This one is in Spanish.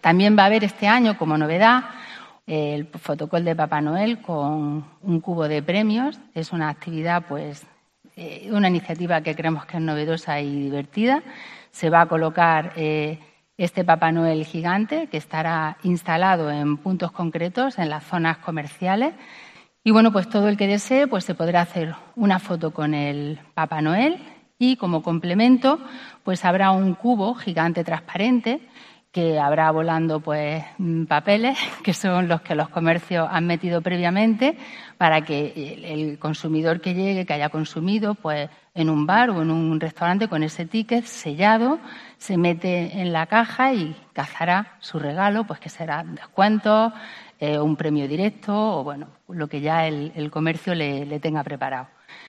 También va a haber este año, como novedad, el fotocall de Papá Noel con un cubo de premios. Es una actividad, pues, una iniciativa que creemos que es novedosa y divertida. Se va a colocar este Papá Noel gigante que estará instalado en puntos concretos, en las zonas comerciales. Y bueno, pues todo el que desee pues se podrá hacer una foto con el Papá Noel y como complemento pues habrá un cubo gigante transparente que habrá volando pues papeles, que son los que los comercios han metido previamente para que el consumidor que llegue, que haya consumido pues en un bar o en un restaurante con ese ticket sellado, se mete en la caja y cazará su regalo, pues que será descuentos, un premio directo o bueno, lo que ya el comercio le tenga preparado.